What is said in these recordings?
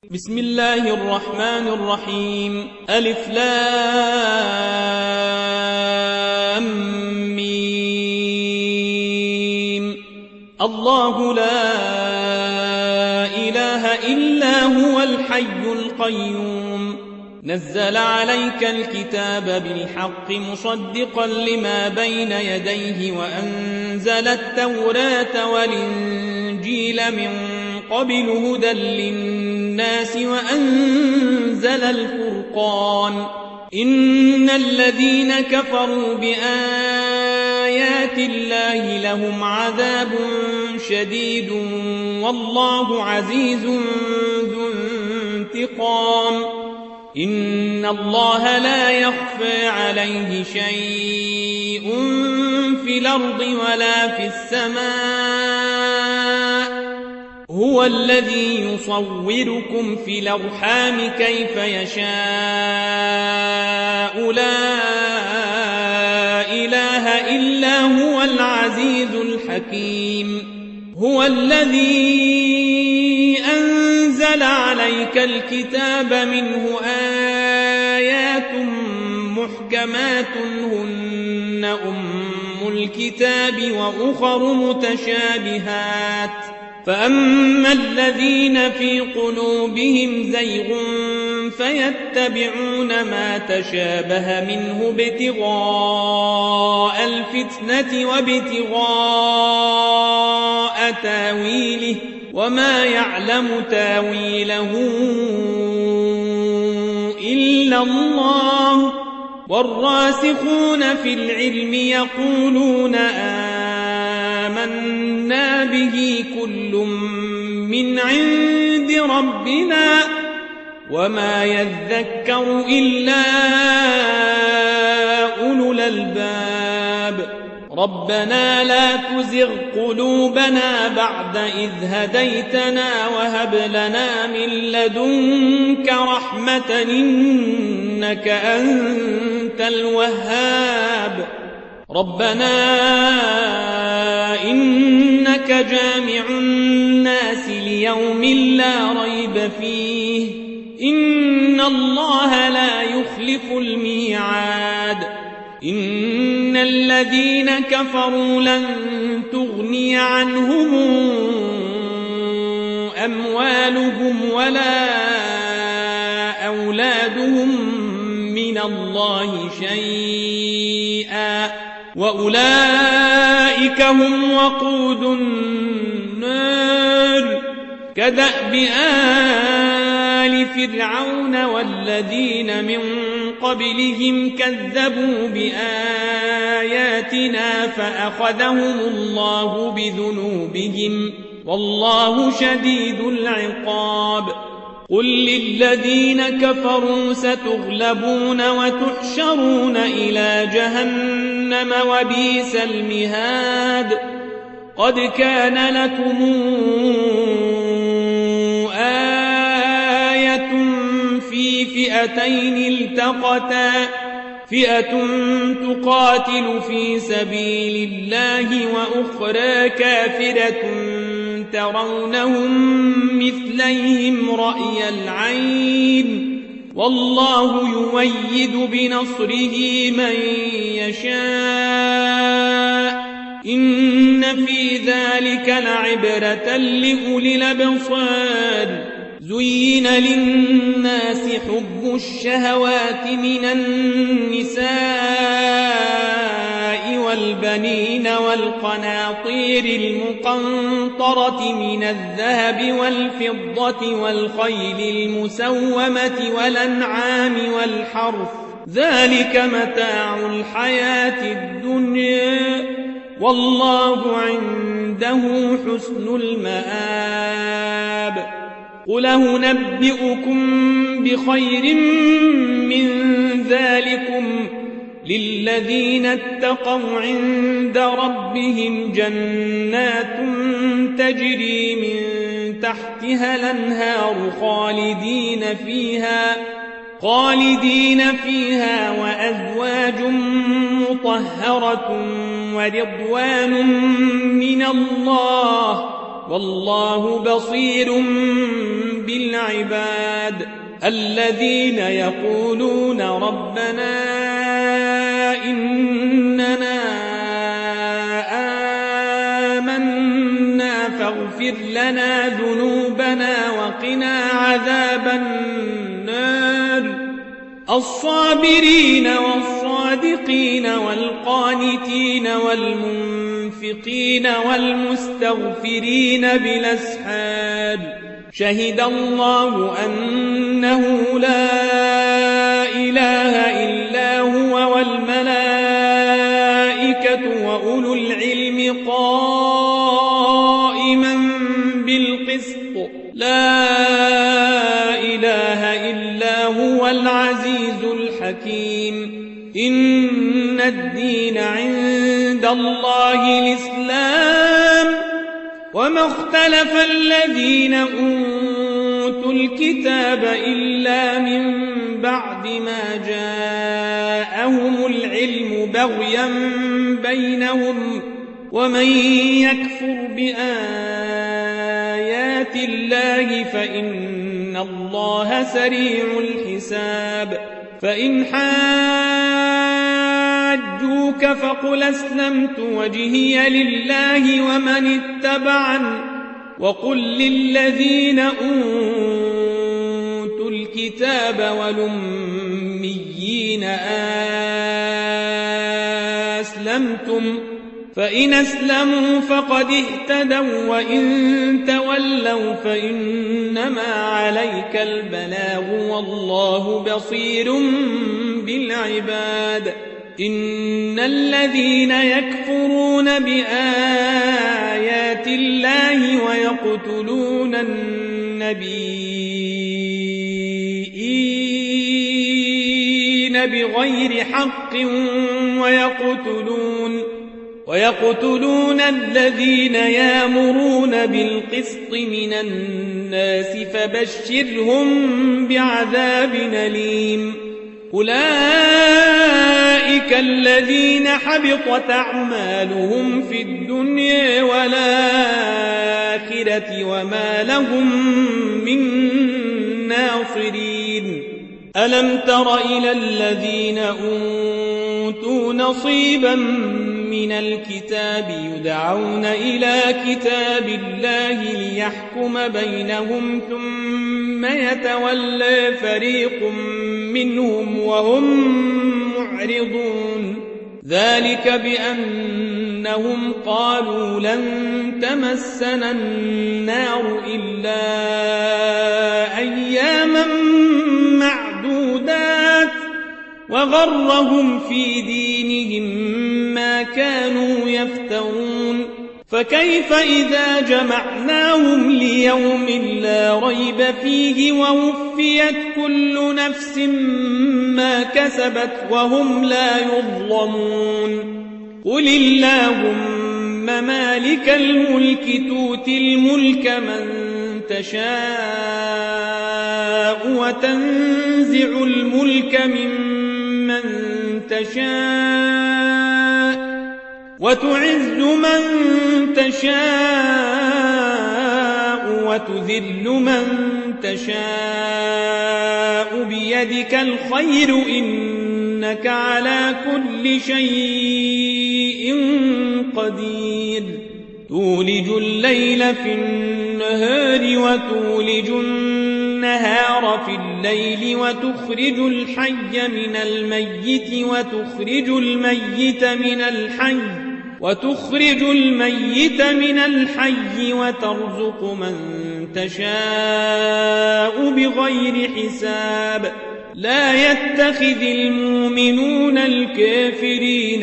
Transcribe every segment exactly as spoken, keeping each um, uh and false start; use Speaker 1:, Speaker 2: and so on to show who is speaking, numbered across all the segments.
Speaker 1: بسم الله الرحمن الرحيم. ألف لام ميم. الله لا إله إلا هو الحي القيوم. نزل عليك الكتاب بالحق مصدقا لما بين يديه وأنزل التوراة والإنجيل من قبل هدى للناس وأنزل الفرقان. إن الذين كفروا بآيات الله لهم عذاب شديد والله عزيز ذو انتقام. إن الله لا يخفى عليه شيء في الأرض ولا في السماء. هو الذي يصوركم في الأرحام كيف يشاء. لا إله إلا هو العزيز الحكيم. هو الذي أنزل عليك الكتاب منه آيات محكمات هن أم الكتاب وأخر متشابهات. فأما الذين في قلوبهم زيغ فيتبعون ما تشابه منه ابتغاء الفتنة وابتغاء تاويله وما يعلم تاويله إلا الله. والراسخون في العلم يقولون آمنا به كل من عند ربنا وما يذكر إلا أولو الألباب. ربنا لا تزغ قلوبنا بعد إذ هديتنا وهب لنا من لدنك رحمة إنك أنت الوهاب. ربنا إنك جامع الناس ليوم لا ريب فيه إن الله لا يخلف الميعاد. إن الذين كفروا لن تغني عنهم أموالهم ولا أولادهم من الله شيئا وأولئك هم وقود النار. كدأب آل فرعون والذين من قبلهم كذبوا بآياتنا فأخذهم الله بذنوبهم والله شديد العقاب. قل للذين كفروا ستغلبون وتحشرون إلى جهنم وبئس المهاد. قد كان لكم آية في فئتين التقتا فئة تقاتل في سبيل الله وأخرى كافرة ترونهم مثليهم رأي العين والله يؤيد بنصره من يشاء. إن في ذلك لعبرة لأولي الأبصار. زين للناس حب الشهوات من النساء والبنين والقناطير المقنطرة من الذهب والفضة والخيل المسومة والأنعام والحرث ذلك متاع الحياة الدنيا والله عنده حسن المآب. قل أنبئكم بخير من ذلكم للذين اتقوا عند ربهم جنات تجري من تحتها الأنهار خالدين فيها خالدين فيها وأزواج مطهرة ورضوان من الله والله بصير بالعباد الذين يقولون ربنا إننا آمنا فاغفر لنا ذنوبنا وقنا عذاب النار الصابرين والصادقين والقانتين والمنفقين والمستغفرين بالأسحار شهد الله أنه لا إله إلا هو والملائكة وأولو العلم قائما بالقسط لا إله إلا هو العزيز الحكيم إن الدين عند الله الإسلام وما اختلف الذين أوتوا الكتاب إلا من بعد ما جاءهم العلم بغيا بينهم ومن يكفر بآيات الله فإن الله سريع الحساب فإن حاجوك فقل أسلمت وجهي لله ومن اتبعن وقل للذين أوتوا الكتاب والأميين أسلمتم فإن أسلموا فقد اهتدوا وإن تولوا فإنما عليك البلاغ والله بصير بالعباد إن الذين يكفرون بآيات الله ويقتلون النبيين بغير حق ويقتلون ويقتلون الذين يأمرون بالقسط من الناس فبشرهم بعذاب أليم أولئك الذين حبطت أعمالهم في الدنيا والآخرة وما لهم من ناصرين ألم تر إلى الذين أوتوا نصيبا من الكتاب يدعون إلى كتاب الله ليحكم بينهم ثم يتولى فريق منهم وهم معرضون ذلك بأنهم قالوا لن تمسنا النار إلا أياما معدودات وغرهم في دينهم ما كانوا يفترون فكيف إذا جمعناهم ليوم لا ريب فيه ووفيت كل نفس ما كسبت وهم لا يظلمون قل اللهم مالك الملك تؤتي الملك من تشاء وتنزع الملك ممن تشاء وتعز من تشاء وتذل من تشاء بيدك الخير إنك على كل شيء قدير تولج الليل في النهار وتولج النهار في الليل وتخرج الحي من الميت وتخرج الميت من الحي وتخرج الميت من الحي وترزق من تشاء بغير حساب لا يتخذ المؤمنون الكافرين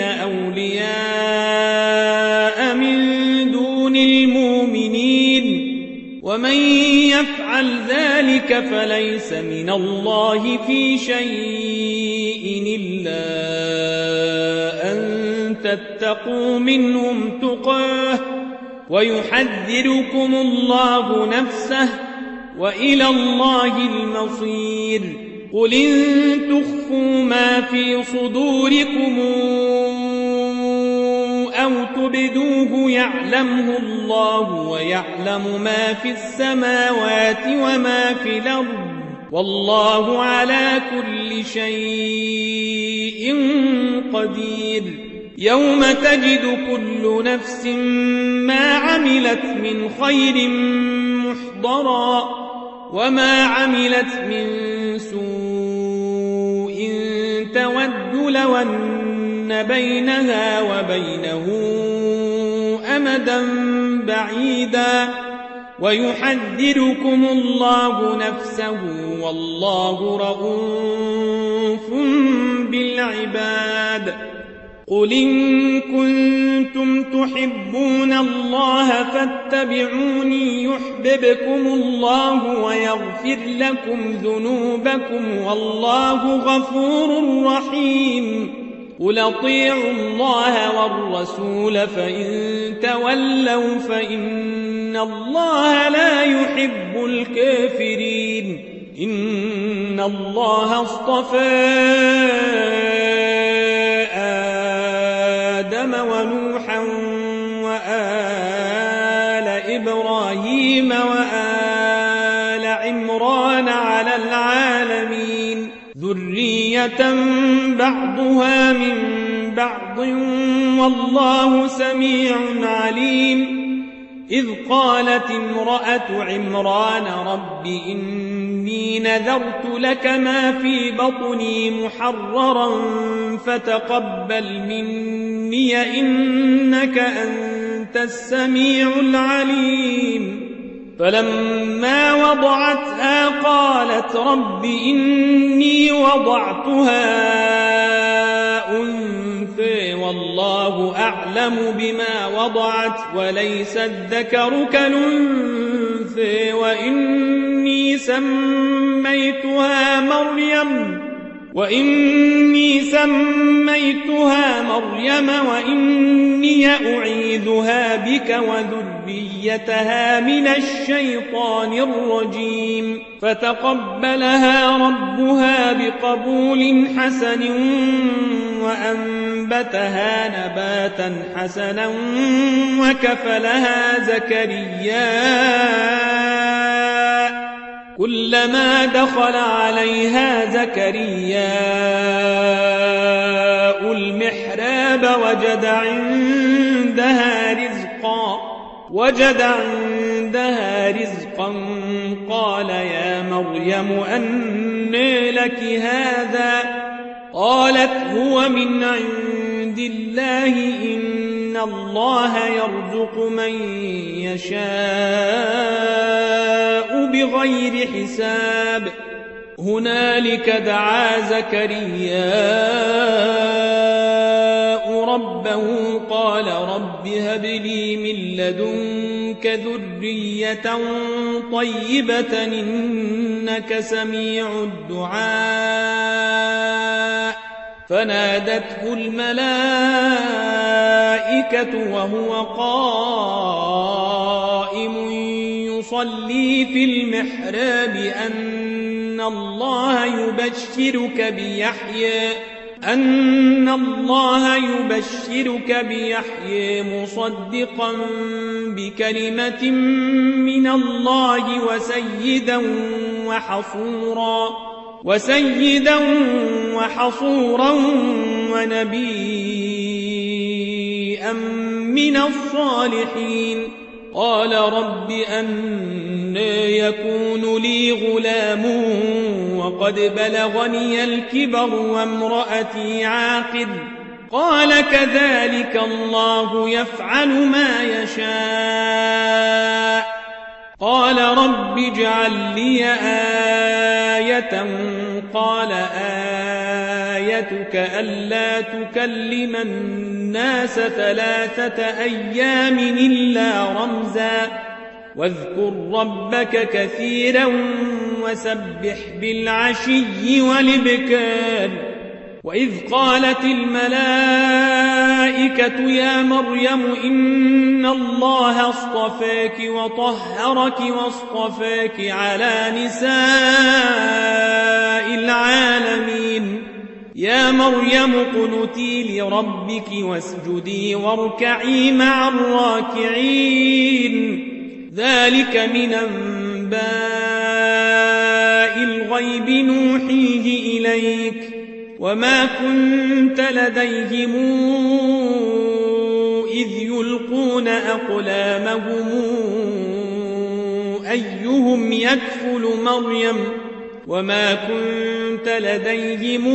Speaker 1: أولياء من دون المؤمنين ومن يفعل ذلك فليس من الله في شيء إلا أن تتقوا منهم تقاه ويحذركم الله نفسه وإلى الله المصير قل إن تخفوا ما في صدوركم أو تبدوه يعلمه الله ويعلم ما في السماوات وما في الأرض والله على كل شيء قدير. يوم تجد كل نفس ما عملت من خير محضرا وما عملت من سوء تود لو أن بينها وبينه أمدا بعيدا ويحذركم الله نفسه والله رءوف بالعباد. قل إن كنتم تحبون الله فاتبعوني يحببكم الله ويغفر لكم ذنوبكم والله غفور رحيم. قل اطيعوا الله والرسول فإن تولوا فإن الله لا يحب الكافرين. إن الله اصطفى آدم ونوحا وآل إبراهيم وآل عمران على العالمين ذرية بعضها من بعض والله سميع عليم. إذ قالت امرأة عمران رب إني نذرت لك ما في بطني محررا فتقبل مني إنك أنت السميع العليم. فلما وضعتها قالت رب إني وضعتها أنثى والله أعلم بما وضعت وليس الذكر كالأنثى وإني سميتها مريم وإني سميتها مريم وإني أعيذها بك وذريتها من الشيطان الرجيم. فتقبلها ربها بقبول حسن وأنبتها نباتا حسنا وكفلها زكريا كلما دخل عليها زكرياء المحراب وجد عندها رزقا وجد عندها رزقا قال يا مريم أنى لك هذا قالت هو من عند الله إن الله يرزق من يشاء بغير حساب. هنالك دعا زكرياء ربه قال رب هب لي من لدنك ذرية طيبة إنك سميع الدعاء. فنادته الملائكة وهو قائم يصلي في المحراب أن الله يبشرك بيحيى أن الله يبشرك بيحيى مصدقا بكلمة من الله وسيدا وحصورا وسيدا وحصورا ونبيا من الصالحين. قال رب أنى يكون لي غلام وقد بلغني الكبر وامرأتي عاقر قال كذلك الله يفعل ما يشاء. قال رب اجعل لي آية قال آيتك ألا تكلم الناس ثلاثة أيام إلا رمزا واذكر ربك كثيرا وسبح بالعشي والإبكار. وإذ قالت الملائكة يا مريم إن الله اصطفاك وطهرك واصطفاك على نساء العالمين. يا مريم اقنتي لربك واسجدي واركعي مع الراكعين ذلك من أنباء الغيب نوحيه إليك وما كنت لديهم إذ يلقون أقلامهم أيهم يكفل مريم وما كنت لديهم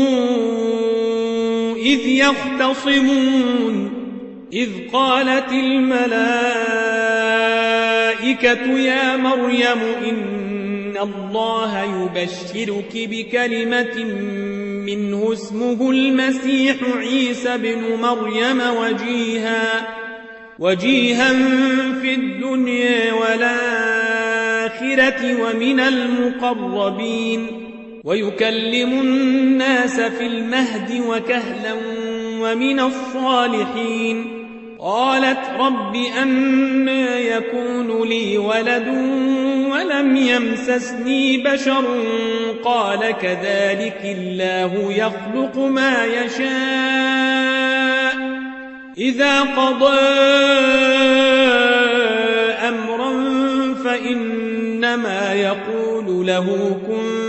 Speaker 1: إذ يختصمون إذ قالت الملائكة يا مريم إن الله يبشرك بكلمة منه اسمه المسيح عيسى بن مريم وجيها وجيها في الدنيا والآخرة ومن المقربين ويكلم الناس في المهد وكهلا ومن الصالحين قالت رب أنى يكون لي ولد ولم يمسسني بشر قال كذلك الله يخلق ما يشاء إذا قضى أمرا فإنما يقول له كن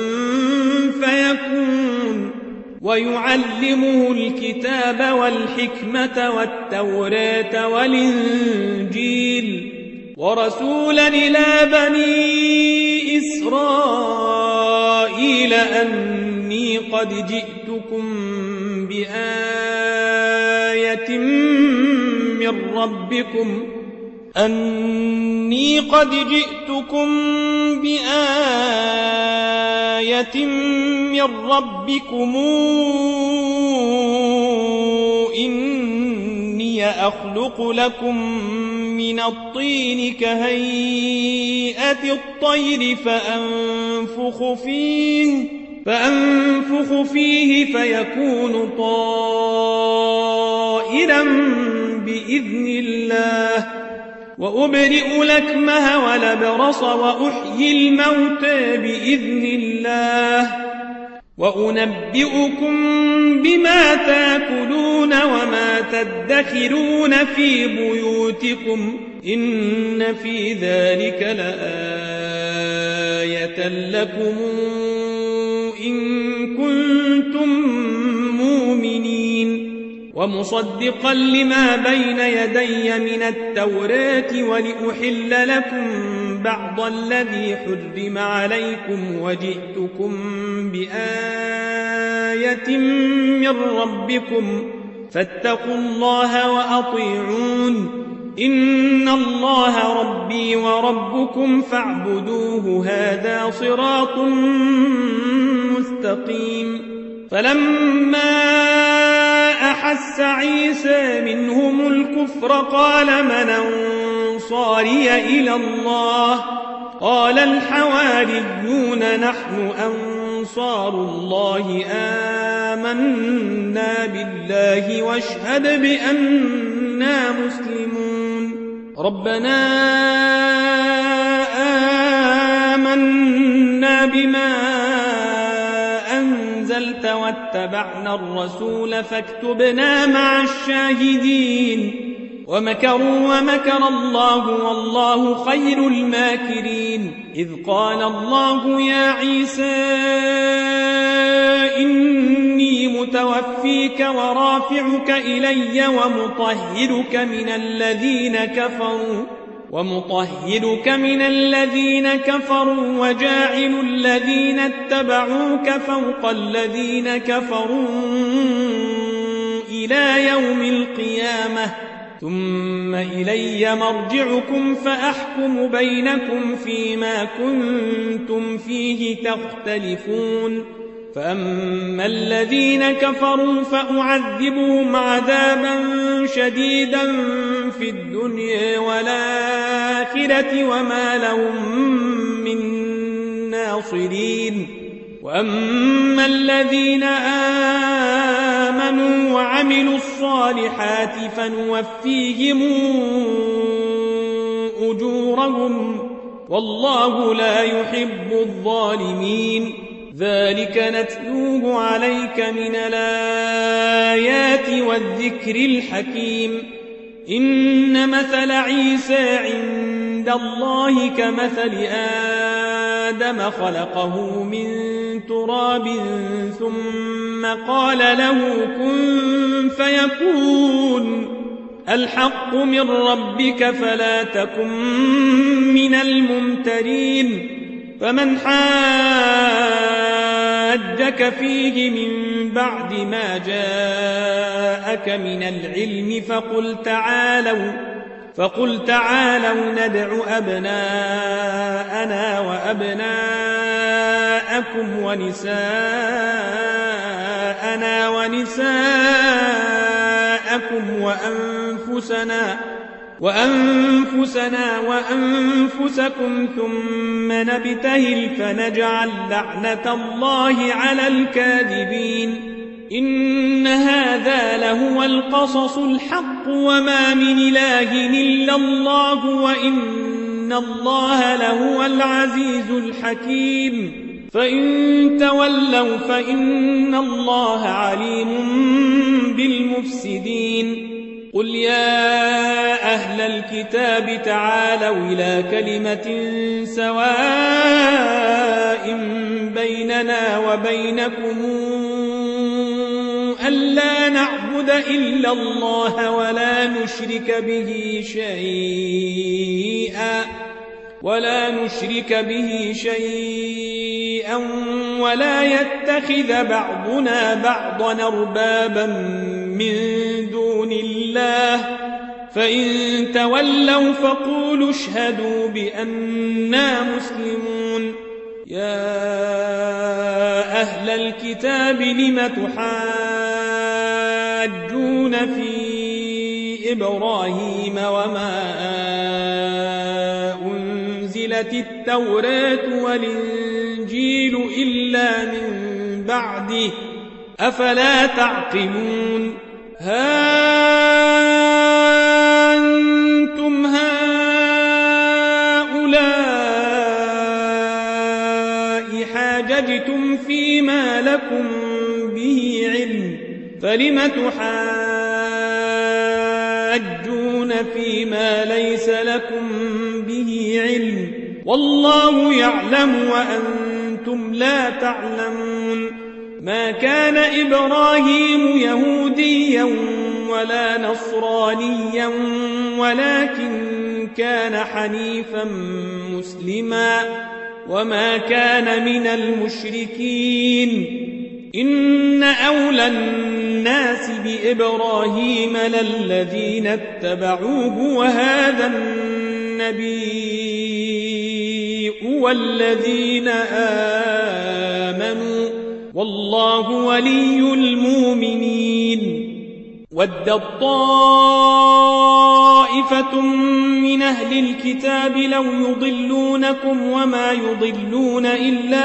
Speaker 1: فيكون ويعلمه الكتاب والحكمة والتوراة والإنجيل ورسولا إلى بني إسرائيل أني قد جئتكم بآية من ربكم أني قد جئتكم بآية من ربكم إني أخلق لكم من الطين كهيئة الطير فأنفخ فيه فأنفخ فيه فيكون طائرا بإذن الله وأبرئ الأكمه والأبرص وأحيي الموتى بإذن الله وأنبئكم بما تأكلون وما تدخرون في بيوتكم إن في ذلك لآية لكم إن كنتم مؤمنين ومصدقا لما بين يدي من التوراة ولأحل لكم بعض الذي حرم عليكم وجئتكم بآية من ربكم فاتقوا الله وأطيعون إن الله ربي وربكم فاعبدوه هذا صراط مستقيم فلما أحس عيسى منهم الكفر قال من أنصاري إلى الله قال الحواريون نحن أنصار الله آمنا بالله واشهد بأننا مسلمون ربنا آمنا بما أنزلت واتبعنا الرسول فاكتبنا مع الشاهدين ومكروا ومكر الله والله خير الماكرين إذ قال الله يا عيسى إني متوفيك ورافعك إلي ومطهرك من الذين كفروا ومطهرك من الذين كفروا وجاعل الذين اتبعوك فوق الذين كفروا إلى يوم القيامة ثم إلي مرجعكم فأحكم بينكم فيما كنتم فيه تختلفون فأما الذين كفروا فأعذبهم عذابا شديدا في الدنيا والآخرة وما لهم من ناصرين وأما الذين آمنوا وعملوا الصالحات فنوفيهم أجورهم والله لا يحب الظالمين ذلك نتلوه عليك من الآيات والذكر الحكيم إن مثل عيسى عند الله كمثل آدم خلقه من تراب ثم قال له كن فيكون الحق من ربك فلا تكن من الممترين فمن حاجك فيه من بعد ما جاءك من العلم فقل تعالوا فقل تعالوا ندع أبناءنا وأبناءكم ونساءنا ونساءكم وأنفسنا وأنفسنا وأنفسكم ثم نبتهل فنجعل لعنة الله على الكاذبين إن هذا لهو القصص الحق وما من إله إلا الله وإن الله لهو العزيز الحكيم فإن تولوا فإن الله عليم بالمفسدين قل يا أهل الكتاب تعالوا إلى كلمة سواء بيننا وبينكم ألا نعبد إلا الله ولا نشرك به شيئا ولا نشرك به شيئا ولا يتخذ بعضنا بعضا أربابا من دون الله فإن تولوا فقولوا اشهدوا بأننا مسلمون يا أهل الكتاب لم تحاجون في إبراهيم وما أنزلت التوراة والإنجيل إلا من بعده أفلا تعقلون ها أنتم هؤلاء حاججتم فيما لكم به علم فلم تحاجون فيما ليس لكم به علم والله يعلم وأنتم لا تعلمون ما كان إبراهيم يهوديا ولا نصرانيا ولكن كان حنيفا مسلما وما كان من المشركين إن أولى الناس بإبراهيم للذين اتبعوه وهذا النبي والذين آمنوا والله ولي المؤمنين ودت طائفة من أهل الكتاب لو يضلونكم وما يضلون إلا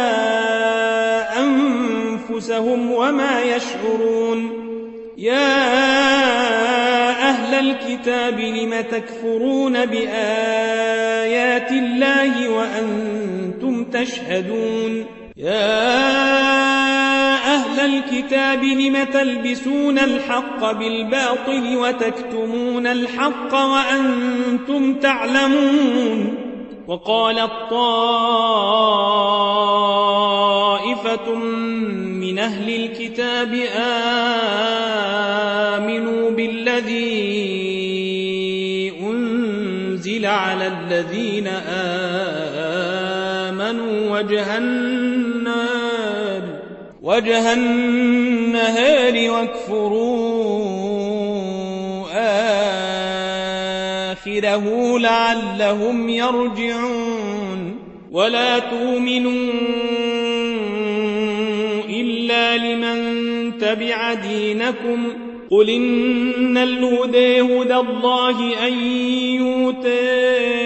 Speaker 1: أنفسهم وما يشعرون يا أهل الكتاب لم تكفرون بآيات الله وأنتم تشهدون يا أهل الكتاب لم تلبسون الحق بالباطل وتكتمون الحق وأنتم تعلمون وقالت طائفة من أهل الكتاب آمنوا بالذي أنزل على الذين آمنوا وجه النار وجه النهار واكفروا آخره لعلهم يرجعون ولا تؤمنوا إلا لمن تبع دينكم قل إن الهدى هدى الله أن يؤتى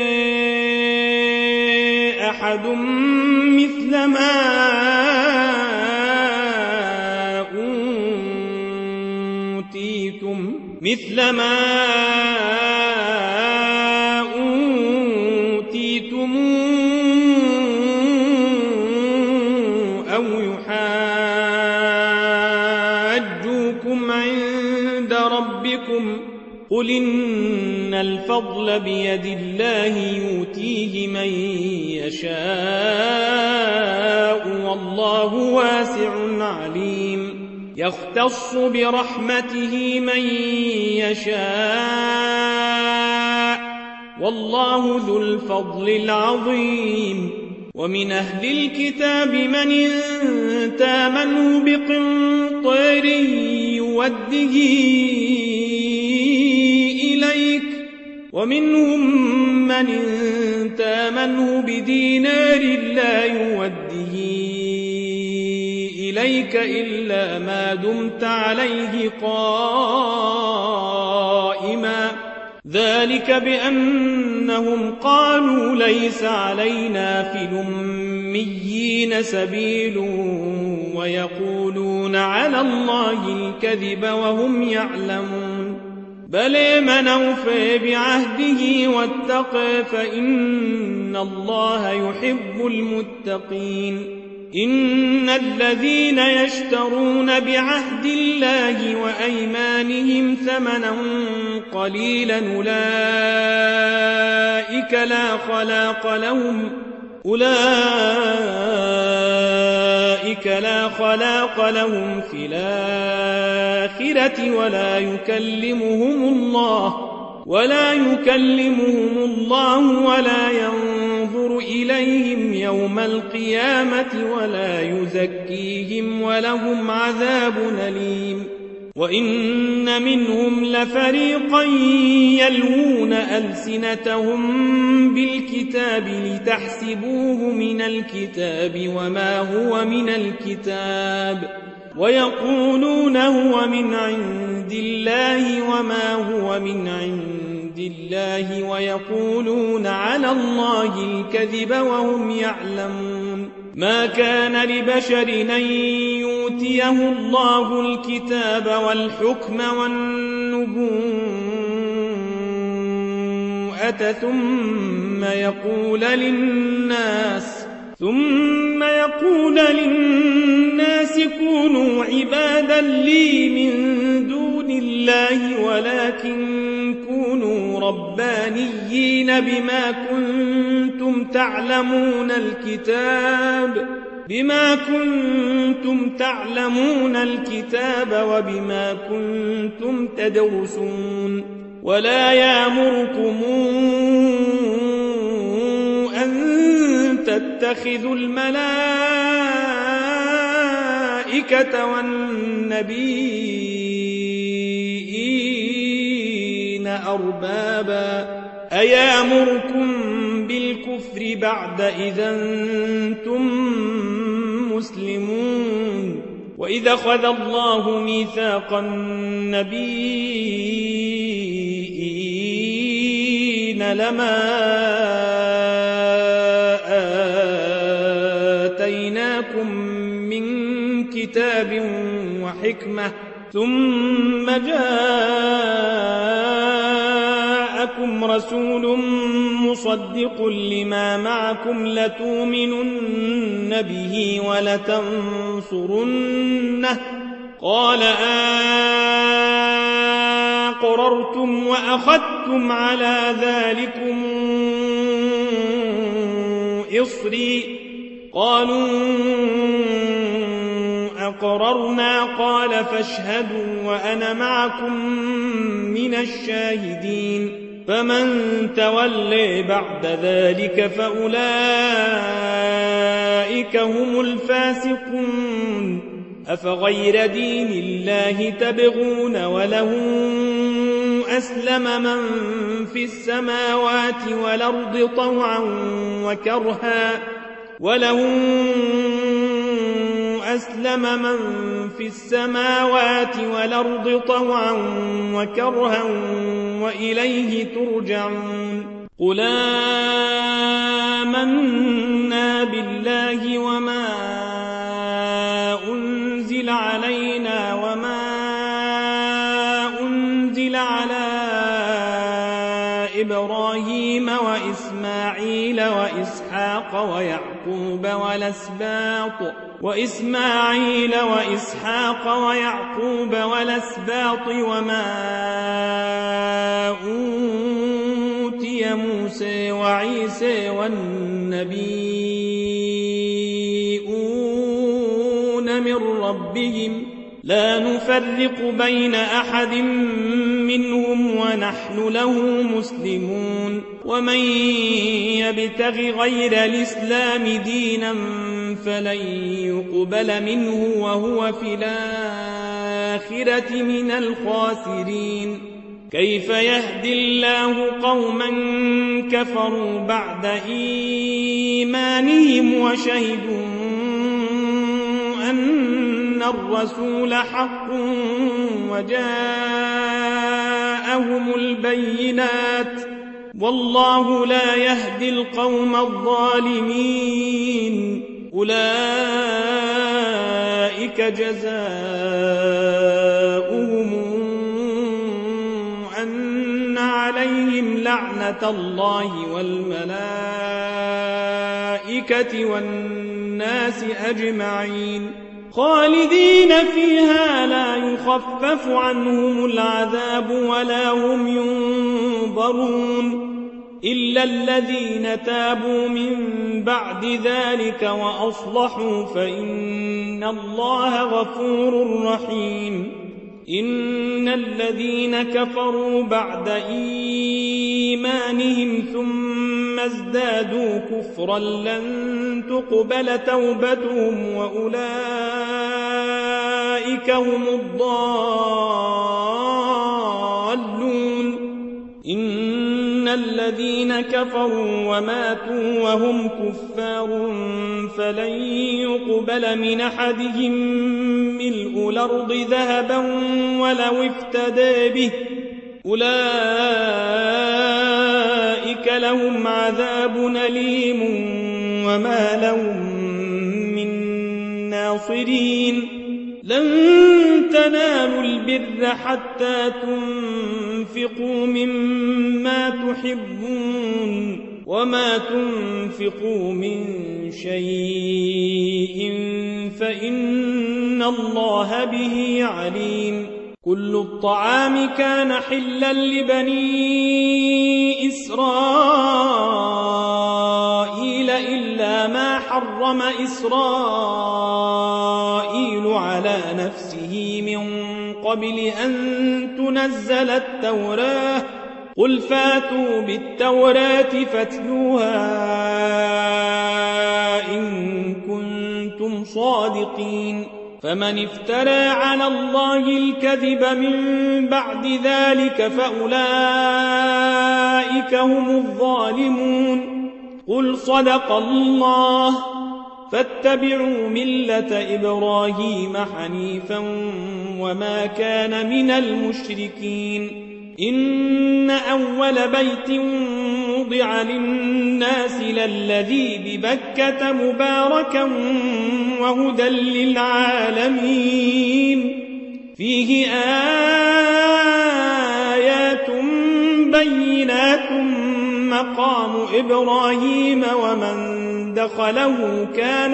Speaker 1: أحد مثل ما أوتيتم مثل ما أوتيتم أو يحاجوكم عند ربكم قل إن الفضل بيد الله يؤتيه من يشاء والله واسع عليم يختص برحمته من يشاء والله ذو الفضل العظيم ومن أهل الكتاب من إن تامنه بقنطار يوده إليك ومنهم من إن تامنه بدينار لا يوده إليك إلا ما دمت عليه قائما ذلك بأنهم قالوا ليس علينا في الأميين سبيل ويقولون على الله الكذب وهم يعلمون بل من أوفى بعهده واتقى فإن الله يحب المتقين إن الذين يشترون بعهد الله وأيمانهم ثمنا قليلا أولئك لا خلاق لهم أولئك لا خلاق لهم في الآخرة ولا يكلمهم الله ولا يكلمهم الله ولا ينظر إليهم يوم القيامة ولا يزكيهم ولهم عذاب أليم وإن منهم لفريقا يلوون ألسنتهم بالكتاب لتحسبوه من الكتاب وما هو من الكتاب ويقولون هو من عند الله وما هو من عند الله ويقولون على الله الكذب وهم يعلمون ما كان لبشر أن يؤتيه الله الكتاب والحكم والنبوءة ثم يقول للناس ثم يقول للناس كونوا عبادا لي من دون الله ولكن كونوا ربانيين بما كنتم تعلمون الكتاب بما كنتم تعلمون الكتاب وبما كنتم تدرسون ولا يأمركم أن تتخذوا الملائكة والنبيين أربابا أيامركم بالكفر بعد إذا أنتم مسلمون وإذا أخذ الله ميثاق النبيين لما آتيناكم من كتاب وحكمة ثم جاءكم رسول مصدق لما معكم لتؤمنن به ولتنصرنه قال أقررتم وأخذتم على ذلكم إصري قالوا أقررنا قال فاشهدوا وأنا معكم من الشاهدين فمن تولي بعد ذلك فأولئك هم الفاسقون أفغير دين الله تبغون وله أسلم من في السماوات والأرض طوعا وكرها وله أسلم من في السماوات والأرض طوعا وكرها وإليه ترجعون قل آمنا بالله وما أنزل علينا وما أنزل على إبراهيم وإسماعيل وإسحاق ويعقوب والأسباط وإسماعيل وإسحاق ويعقوب والأسباط وما أوتي موسى وعيسى والنبيون من ربهم لا نفرق بين أحد منهم ونحن له مسلمون ومن يبتغ غير الإسلام دينا فلن يقبل منه وهو في الآخرة من الخاسرين كيف يهدي الله قوما كفروا بعد إيمانهم وشهدوا أن الرسول حق وجاءهم البينات والله لا يهدي القوم الظالمين أولئك جزاؤهم أن عليهم لعنة الله والملائكة والناس أجمعين خالدين فيها لا يخفف عنهم العذاب ولا هم ينظرون إلا الذين تابوا من بعد ذلك وأصلحوا فإن الله غفور رحيم إن الذين كفروا بعد إيمانهم ثم ازدادوا كفرا لن تقبل توبتهم وأولئك هم الضالون إن الذين كفروا وماتوا وهم كفار فلن يقبل من أحدهم ملء الأرض ذهبا ولو افتدى به أولئك لهم عذاب أليم وما لهم من ناصرين لن تنالوا البر حتى تنفقوا مما تحبون وما تنفقوا من شيء فإن الله به عليم كل الطعام كان حلا لبني إسرائيل إلا ما حرم إسرائيل على نفسه من قبل أن تنزل التوراة قل فاتوا بالتوراة فاتلوها إن كنتم صادقين فمن افترى على الله الكذب من بعد ذلك فأولئك هم الظالمون قل صدق الله فاتبعوا ملة إبراهيم حنيفا وما كان من المشركين إن أول بيت وضع للناس للذي ببكة مباركا وهدى للعالمين فيه آيات بينات مقام إبراهيم ومن دخله كان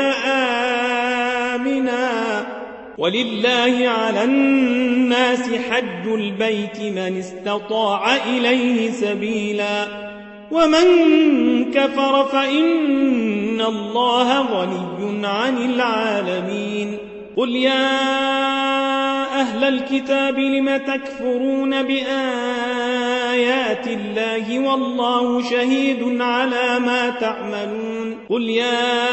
Speaker 1: آمنا ولله على الناس حج البيت من استطاع إليه سبيلا ومن كفر فإن الله غني عن العالمين قل يا أهل الكتاب لم تكفرون بآيات الله والله شهيد على ما تعملون قل يا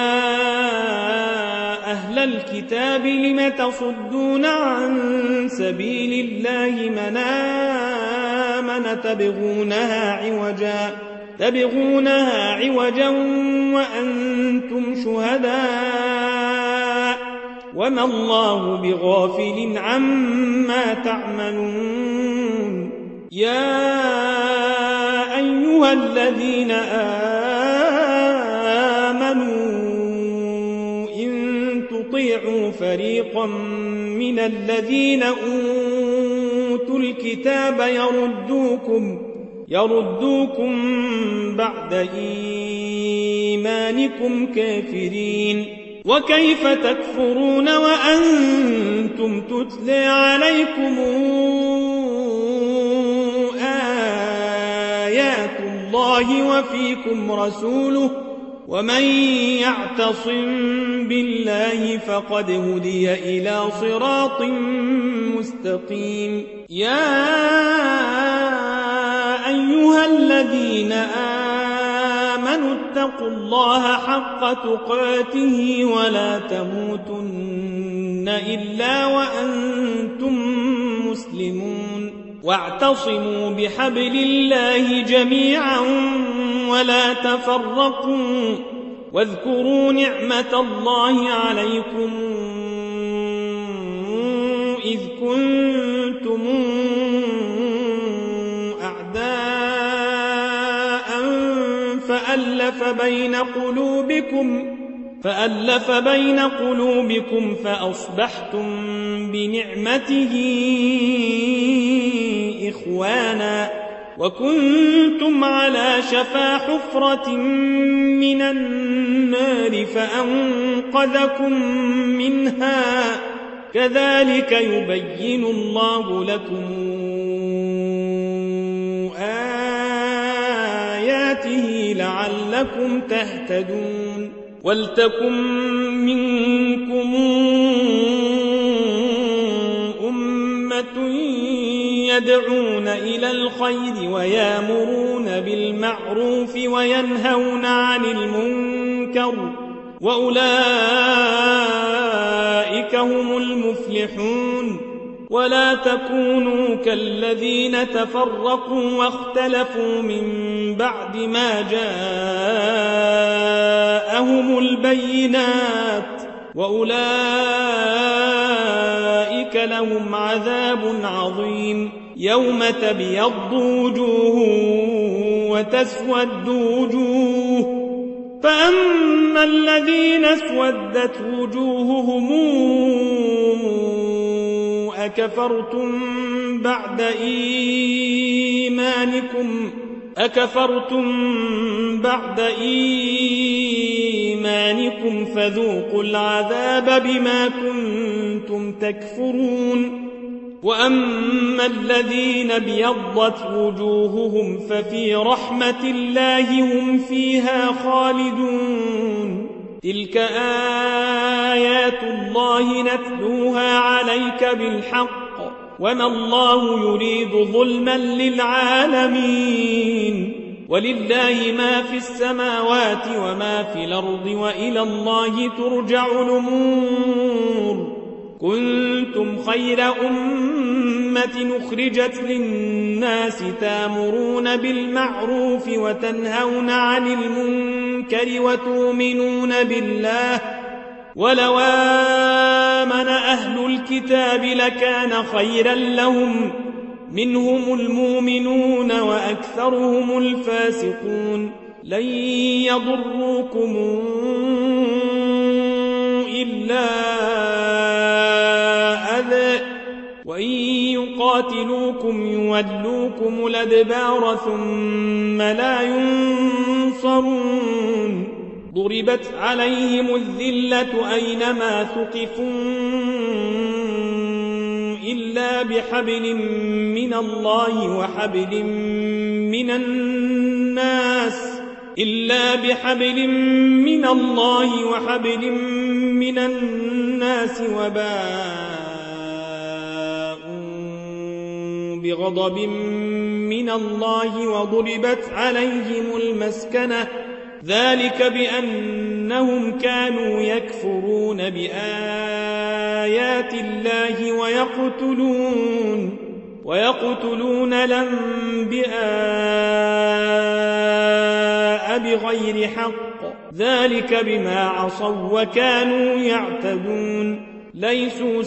Speaker 1: أهل الكتاب لم تصدون عن سبيل الله من آمن تبغونها عوجا تبغونها عوجا وأنتم شهداء وما الله بغافل عما تعملون يا أيها الذين آمنوا إن تطيعوا فريقا من الذين أوتوا الكتاب يردوكم يردوكم بعد إيمانكم كافرين وكيف تكفرون وأنتم تتلى عليكم آيات الله وفيكم رسوله ومن يعتصم بالله فقد هدي إلى صراط مستقيم يا أيها الذين آمنوا اتقوا الله حق تقاته ولا تموتن إلا وأنتم مسلمون واعتصموا بحبل الله جميعا ولا تفرقوا واذكروا نعمة الله عليكم إذ كنتم أعداء فألف بين قلوبكم فألف بين قلوبكم فأصبحتم بنعمته إخوانا وكنتم على شفا حفرة من النار فأنقذكم منها كذلك يبين الله لكم آياته لعلكم تهتدون ولتكن منكم أمة يدعون إلى الخير ويامرون بالمعروف وينهون عن المنكر وأولئك هم المفلحون ولا تكونوا كالذين تفرقوا واختلفوا من بعد ما جاءهم البينات وأولئك لهم عذاب عظيم يوم تبيض وجوه وتسود وجوه فأما الذين اسودت وجوههم أكفرتم بعد إيمانكم أكفرتم بعد إيمانكم فذوقوا العذاب بما كنتم تكفرون وأما الذين ابيضت وجوههم ففي رحمة الله هم فيها خالدون تلك آيات الله نتلوها عليك بالحق وما الله يريد ظلما للعالمين ولله ما في السماوات وما في الأرض وإلى الله ترجع الأمور كنتم خير أمة أخرجت للناس تامرون بالمعروف وتنهون عن المنكر وتؤمنون بالله ولو آمن أهل الكتاب لكان خيرا لهم منهم المؤمنون وأكثرهم الفاسقون لن يضروكم إلا أذى وإن يقاتلوكم يولوكم الأدبار ثم لا ينصرون ضربت عليهم الذلة أينما ثقفوا إلا بحبل من الله وحبل من الناس إلا بحبل من الله وحبل من الناس وباءوا بغضب من الله وضربت عليهم المسكنة ذلك بأنهم كانوا يكفرون بآيات الله ويقتلون ويقتلون الأنبياء بغير حق ذلك بما عصوا وكانوا يعتدون ليسوا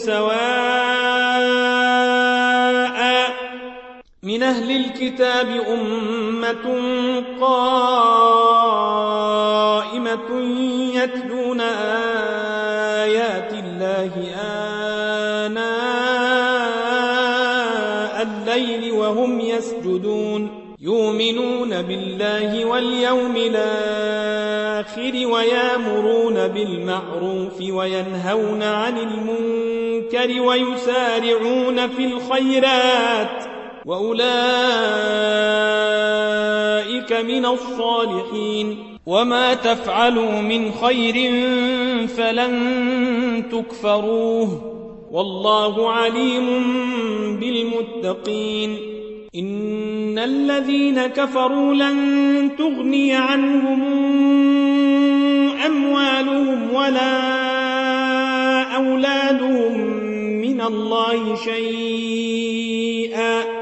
Speaker 1: سواء من أهل الكتاب أمة قائمة يتلون آيات الله آناء الليل وهم يسجدون يؤمنون بالله واليوم الآخر الآخر ويامرون بالمعروف وينهون عن المنكر ويسارعون في الخيرات وأولئك من الصالحين وما تفعلوا من خير فلن تكفروه والله عليم بالمتقين إن الذين كفروا لن تغني عنهم أموالهم ولا أولادهم من الله شيئا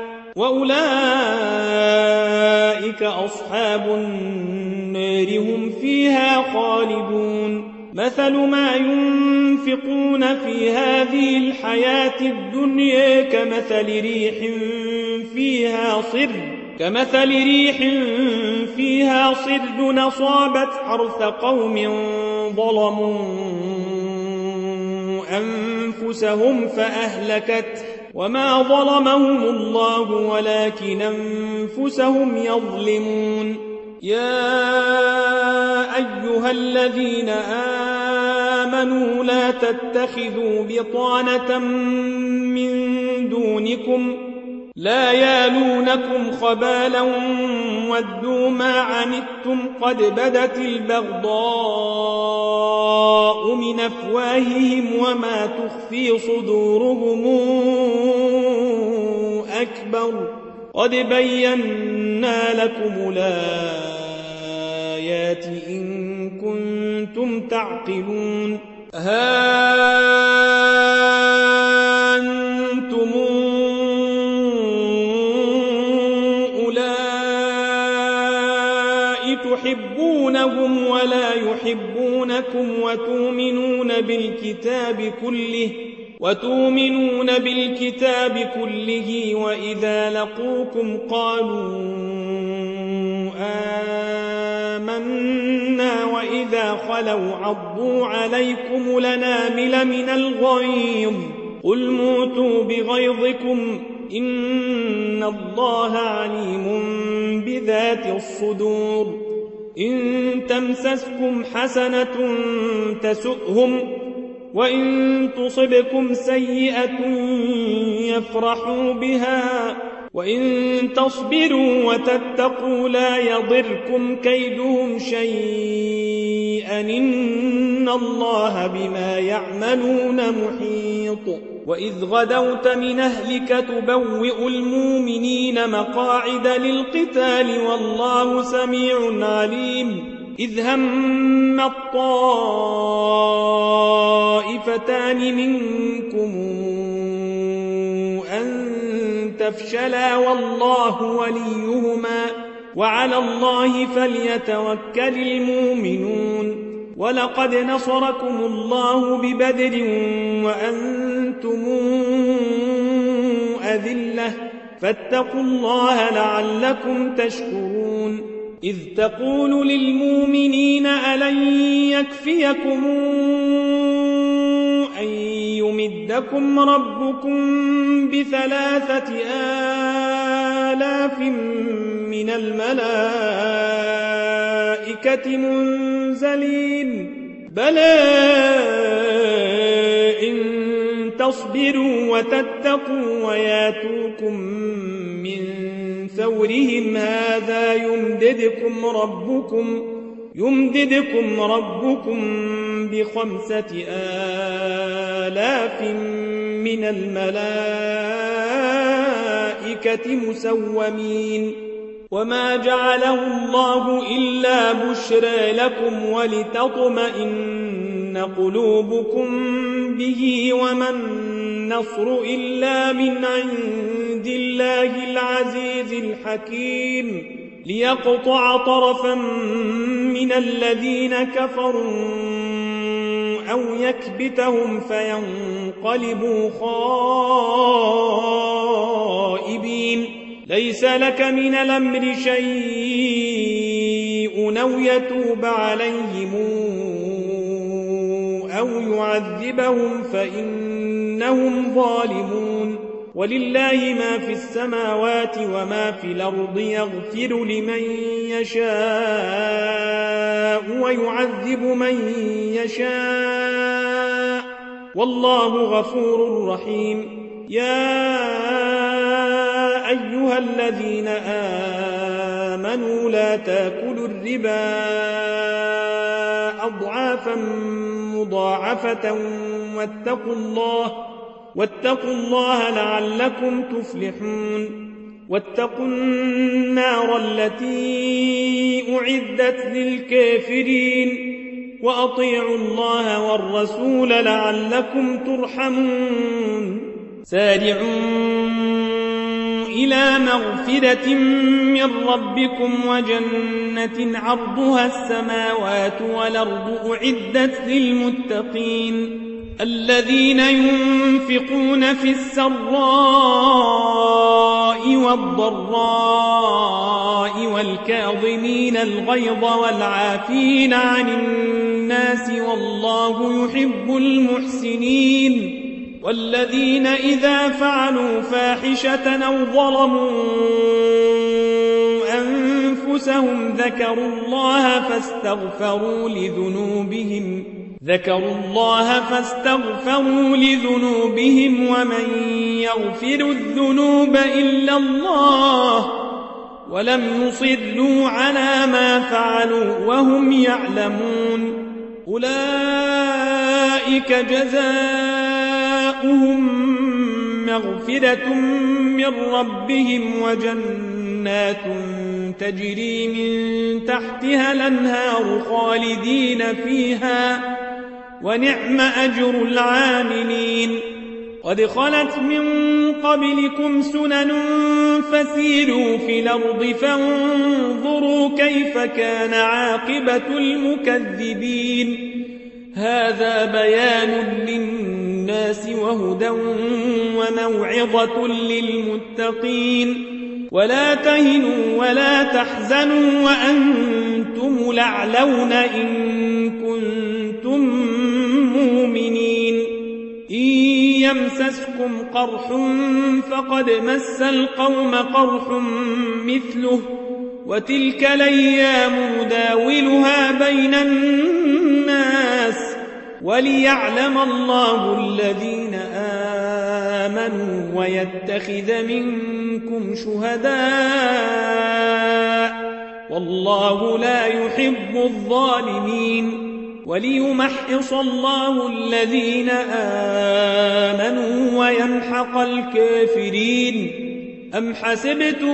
Speaker 1: وأولئك أصحاب النار هم فيها خالدون مثل ما ينفقون في هذه الحياة الدنيا كمثل ريح فيها صر كمثل ريح فيها صر أصابت حرث قوم ظلموا أنفسهم فأهلكته وما ظلمهم الله ولكن أنفسهم يظلمون يا أيها الذين آمنوا لا تتخذوا بطانة من دونكم لا يالونكم خبالا ودوا ما عنتم قد بدت البغضاء من أفواههم وما تخفي صدورهم أكبر قد بينا لكم الآيات إن كنتم تعقلون ها أنتم أولئك تحبونهم ولا يحبونكم وتؤمنون بالكتاب كله وتؤمنون بالكتاب كله وإذا لقوكم قالوا آمنا وإذا خلوا عضوا عليكم لنامل من الغيظ قل موتوا بغيظكم إن الله عليم بذات الصدور إن تمسسكم حسنة تسؤهم وإن تصبكم سيئة يفرحوا بها وإن تصبروا وتتقوا لا يضركم كيدهم شيئا إن الله بما يعملون محيط وإذ غدوت من أهلك تبوئ المؤمنين مقاعد للقتال والله سميع عليم إذ هم الطائفتان منكم أن تفشلا والله وليهما وعلى الله فليتوكل المؤمنون ولقد نصركم الله ببدر وأنتم أذلة فاتقوا الله لعلكم تشكرون إذ تقول للمؤمنين ألن يكفيكم أن يمدكم ربكم بثلاثة آلاف من الملائكة منزلين بلى إن تصبروا وتتقوا وياتوكم من فورهم هذا يمددكم ربكم يمددكم ربكم بخمسة آلاف من الملائكة مسومين وما جعله الله إلا بشرى لكم ولتطمئن قلوبكم به وما النصر إلا من عند الله العزيز الحكيم ليقطع طرفا من الذين كفروا أو يكبتهم فينقلبوا خائبين ليس لك من الأمر شيء أو يتوب عليهم أو يعذبهم فإنهم ظالمون ولله ما في السماوات وما في الأرض يغفر لمن يشاء ويعذب من يشاء والله غفور رحيم. يا أيها الذين آمنوا لا تأكلوا الربا أضعافا مضاعفة واتقوا الله واتقوا الله لعلكم تفلحون. واتقوا النار التي أعدت للكافرين وأطيعوا الله والرسول لعلكم ترحمون. سارعوا إلى مغفرة من ربكم وجنة عرضها السماوات والأرض أعدت للمتقين الذين ينفقون في السراء والضراء والكاظمين الغيظ والعافين عن الناس والله يحب المحسنين. والذين إذا فعلوا فاحشة أو ظلموا أنفسهم ذكروا الله فاستغفروا لذنوبهم ذكروا الله فاستغفروا لذنوبهم ومن يغفر الذنوب إلا الله ولم يصروا على ما فعلوا وهم يعلمون. أولئك جزاؤهم مغفرة من ربهم وجنات تجري من تحتها الأنهار خالدين فيها ونعم أجر العاملين. قد خلت من قبلكم سنن فسيروا في الأرض فانظروا كيف كان عاقبة المكذبين. هذا بيان للناس وهدى وموعظة للمتقين. ولا تهنوا ولا تحزنوا وأنتم الأعلون إن كنتم مؤمنين. إن يمسسكم قرح فقد مس القوم قرح مثله وتلك الأيام نداولها بين الناس وليعلم الله الذين آمنوا ويتخذ منكم شهداء والله لا يحب الظالمين. وليمحص الله الذين آمنوا ويمحق الكافرين. أم حسبتم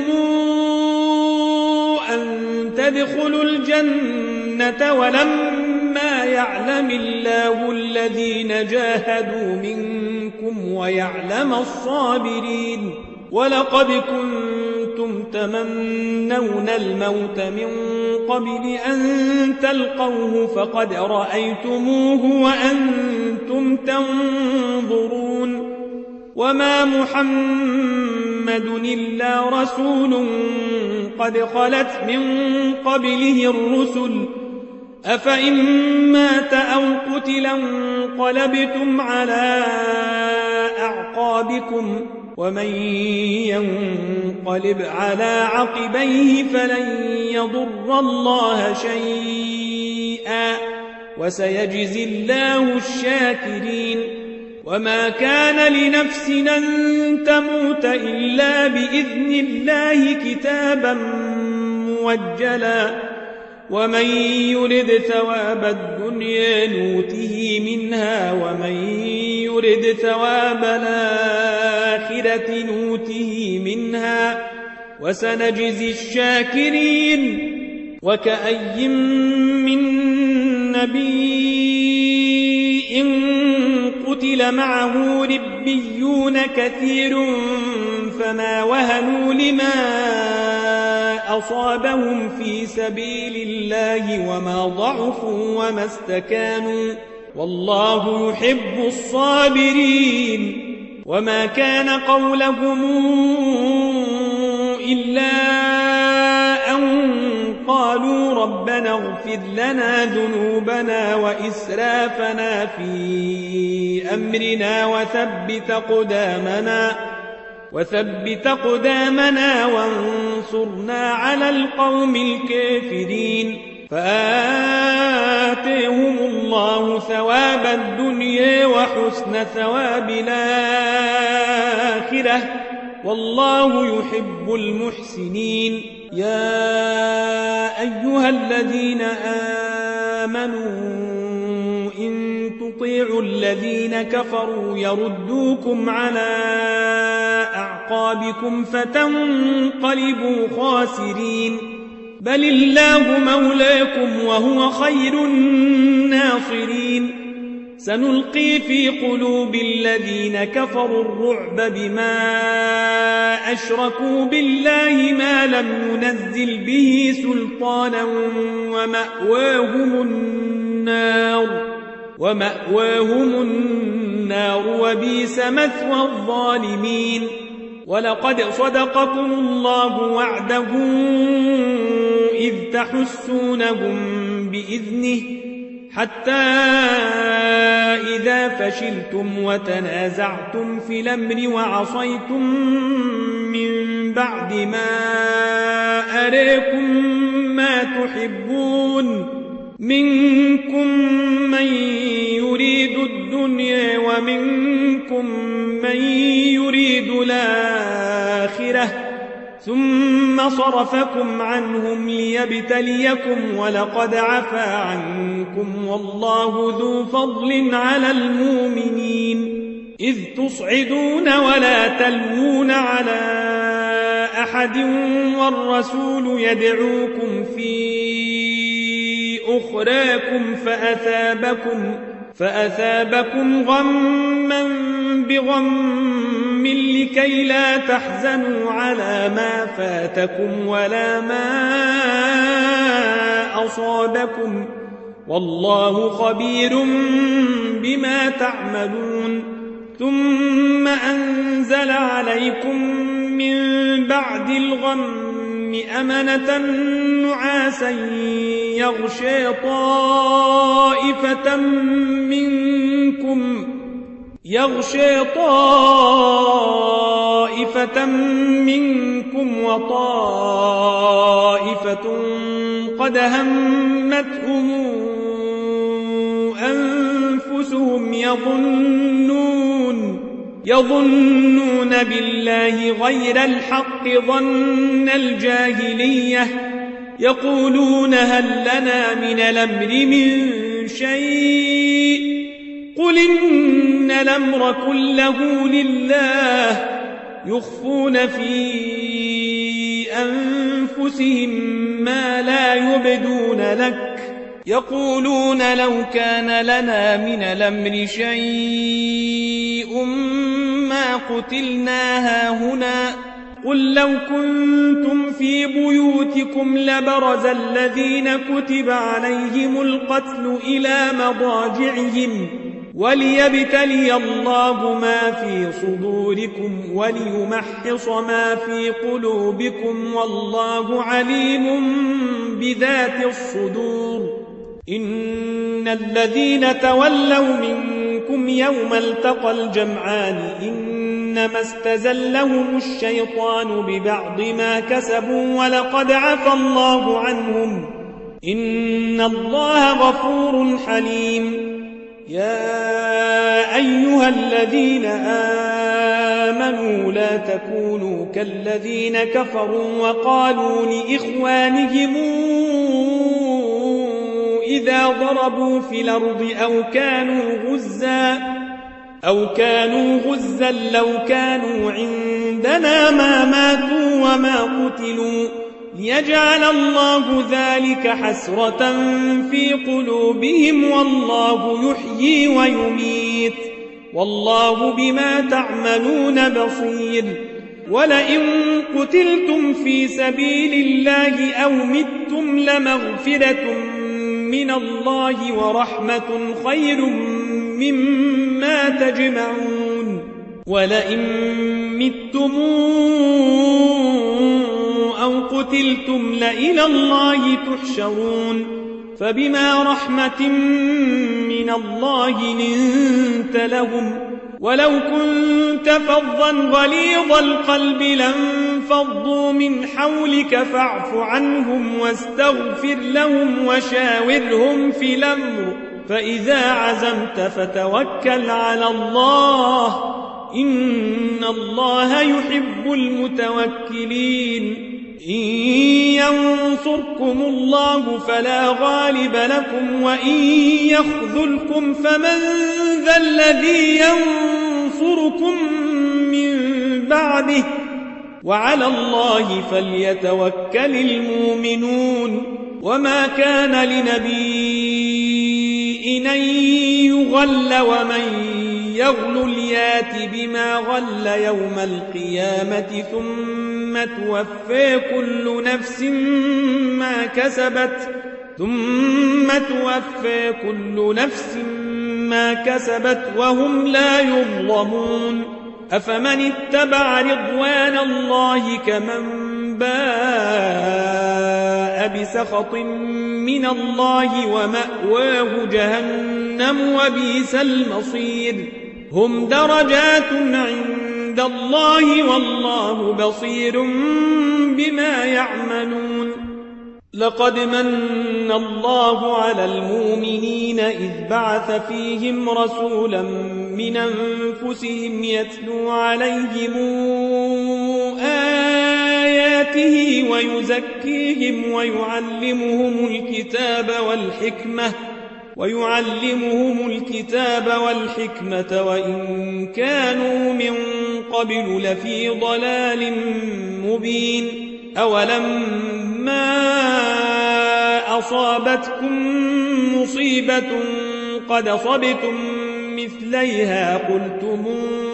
Speaker 1: أن تدخلوا الجنة ولما يعلم الله الذين جاهدوا منكم ويعلم الصابرين. ولقد كنتم تمنون الموت من قبل أن تلقوه فقد رأيتموه وأنتم تنظرون. وما محمد إلا رسول قد خلت من قبله الرسل أفإن مات أو قتل انقلبتم على أعقابكم ومن ينقلب على عقبيه فلن يضر الله شيئا وسيجزي الله الشاكرين. وما كان لنفس أن تموت إلا بإذن الله كتابا موجلا ومن يرد ثواب الدنيا نوته منها ومن يرد ثواب الآخرة نوته منها وسنجزي الشاكرين. وكأي من نبي قتل معه ربيون كثير فما وهنوا لما أصابهم في سبيل الله وما ضعفوا وما استكانوا والله يحب الصابرين. وما كان قولهم إلا أن قالوا ربنا اغفر لنا ذنوبنا وإسرافنا في أمرنا وثبت قدامنا وثبت أقدامنا وانصرنا على القوم الكافرين فآتيهم الله ثواب الدنيا وحسن ثواب الآخرة والله يحب المحسنين يا أيها الذين آمنوا إن تطيعوا الذين كفروا يردوكم على أعقابكم فتنقلبوا خاسرين بل الله مولاكم وهو خير الناصرين سنلقي في قلوب الذين كفروا الرعب بما أشركوا بالله ما لم ينزل به سلطانا ومأواهم النار ومأواهم النار وبئس مثوى الظالمين ولقد صدقكم الله وعده إذ تحسونهم بإذنه حتى إذا فشلتم وتنازعتم في الأمر وعصيتم من بعد ما أراكم ما تحبون منكم من يريد الدنيا ومنكم من يريد الآخرة ثم صرفكم عنهم ليبتليكم ولقد عفا عنكم والله ذو فضل على المؤمنين إذ تصعدون ولا تلوون على أحد والرسول يدعوكم في أخراكم فأثابكم فأثابكم غما بغم لكي لا تحزنوا على ما فاتكم ولا ما أصابكم والله خبير بما تعملون ثم أنزل عليكم من بعد الغم أمنة نعاسا يغشى طائفة منكم يغشى طائفة منكم وطائفة قد همتهم أنفسهم يظنون يظنون بالله غير الحق ظن الجاهلية يقولون هل لنا من الأمر من شيء قل إن الأمر كله لله يخفون في أنفسهم ما لا يبدون لك يقولون لو كان لنا من الأمر شيء ما قتلنا هاهنا قل لو كنتم في بيوتكم لبرز الذين كتب عليهم القتل إلى مضاجعهم وليبتلي الله ما في صدوركم وليمحص ما في قلوبكم والله عليم بذات الصدور إن الذين تولوا منكم يوم التقى الجمعان إنما استزلهم الشيطان ببعض ما كسبوا ولقد عفى الله عنهم إن الله غفور حليم يا أيها الذين آمنوا لا تكونوا كالذين كفروا وقالوا لإخوانهم إذا ضربوا في الأرض أو كانوا غزا أو كانوا غزا لو كانوا عندنا ما ماتوا وما قتلوا ليجعل الله ذلك حسرة في قلوبهم والله يحيي ويميت والله بما تعملون بصير ولئن قتلتم في سبيل الله أو متم لمغفرة من الله ورحمة خير مما تجمعون ولئن متم أو قتلتم لإلى الله تحشرون فبما رحمة من الله لنت لهم ولو كنت فظا غليظ القلب لانفضوا من حولك فاعف عنهم واستغفر لهم وشاورهم في الأمر فإذا عزمت فتوكل على الله إن الله يحب المتوكلين إن ينصركم الله فلا غالب لكم وإن يخذلكم فمن ذا الذي ينصركم من بعده وعلى الله فليتوكل المؤمنون وما كان لنبي أن يغل ومن يغل يات بما غل يوم القيامة ثم توفي كل نفس ما كسبت ثم توفي كل نفس ما كسبت وهم لا يظلمون أفمن اتبع رضوان الله كمن باء بسخط من الله ومأواه جهنم وبئس المصير هم درجات عند الله والله بصير بما يعملون لقد من الله على المؤمنين إذ بعث فيهم رسولا من أنفسهم يتلو عليهم آياته ويزكيهم ويعلمهم الكتاب والحكمة ويعلمهم الكتاب والحكمة وإن كانوا من قبل لفي ضلال مبين أولما أصابتكم مصيبة قد أصبتم مثليها قلتم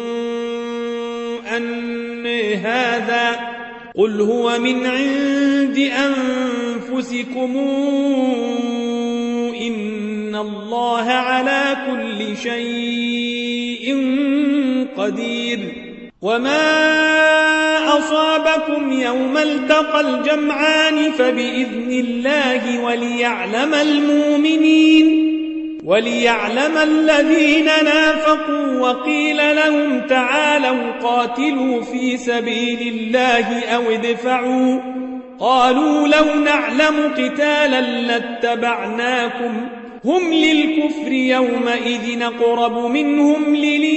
Speaker 1: أن هذا قل هو من عند أنفسكم إن الله على كل شيء قدير وما أصابكم يوم التقى الجمعان فبإذن الله وليعلم المؤمنين وليعلم الذين نافقوا وقيل لهم تعالوا قاتلوا في سبيل الله أو ادفعوا قالوا لو نعلم قتالا لاتبعناكم هم للكفر يومئذ أقرب منهم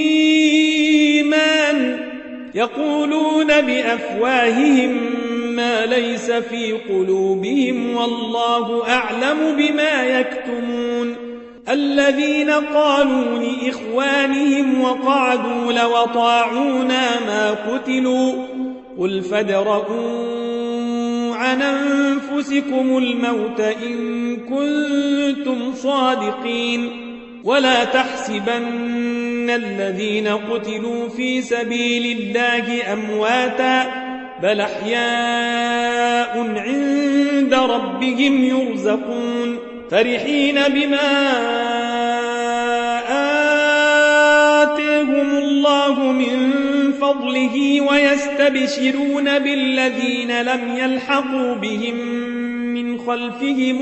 Speaker 1: للإيمان يقولون بأفواههم ما ليس في قلوبهم والله أعلم بما يكتمون الذين قالوا لإخوانهم وقعدوا لو أطاعونا ما قتلوا قل فادرءوا عن أنفسكم الموت إن كنتم صادقين ولا تحسبن الذين قتلوا في سبيل الله أمواتا بل أحياء عند ربهم يرزقون فرحين بما آتاهم الله من فضله ويستبشرون بالذين لم يلحقوا بهم من خلفهم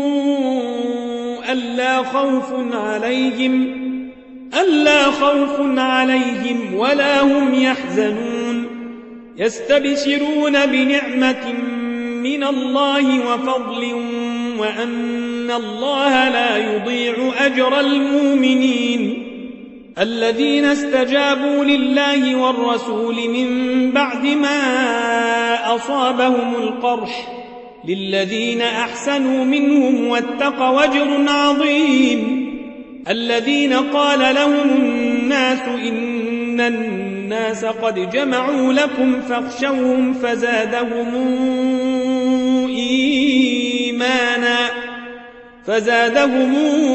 Speaker 1: ألا خوف عليهم ألا خوف عليهم ولا هم يحزنون يستبشرون بنعمة من الله وفضل وأن الله لا يضيع أجر المؤمنين الذين استجابوا لله والرسول من بعد ما أصابهم القرح للذين أحسنوا منهم واتقوا أجر عظيم الذين قال لهم الناس إن الناس قد جمعوا لكم فاخشوهم فزادهم إيمانا فزادهم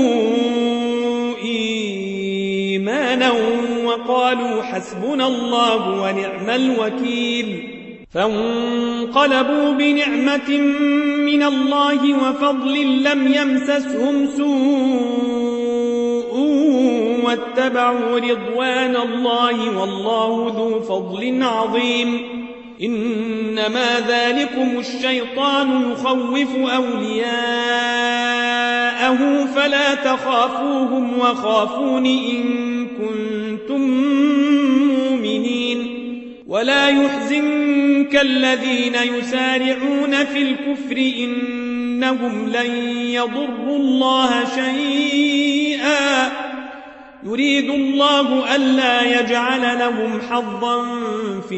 Speaker 1: إيمانا وقالوا حسبنا الله ونعم الوكيل فانقلبوا بنعمة من الله وفضل لم يمسسهم سوء واتبعوا رضوان الله والله ذو فضل عظيم إنما ذلكم الشيطان يخوف أولياءه فلا تخافوهم وخافون إن كنتم ولا يحزنك الذين يسارعون في الكفر إنهم لن يضروا الله شيئا يريد الله ألا يجعل لهم حظا في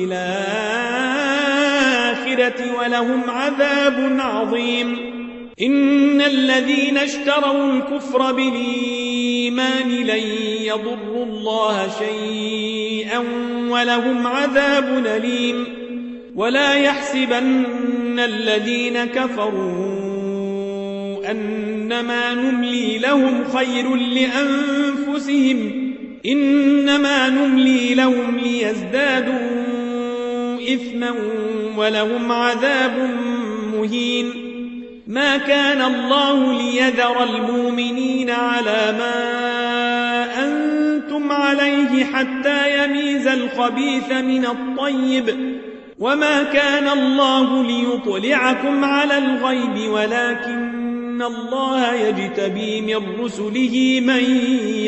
Speaker 1: الآخرة ولهم عذاب عظيم إن الذين اشتروا الكفر بالإيمان لن يضروا الله شيئا ولهم عذاب أليم ولا يحسبن الذين كفروا أنما نملي لهم خير لأنفسهم إنما نملي لهم ليزدادوا إثما ولهم عذاب مهين ما كان الله ليذر المؤمنين على ما أنتم عليه حتى يميز الخبيث من الطيب وما كان الله ليطلعكم على الغيب ولكن الله يجتبي من رسله من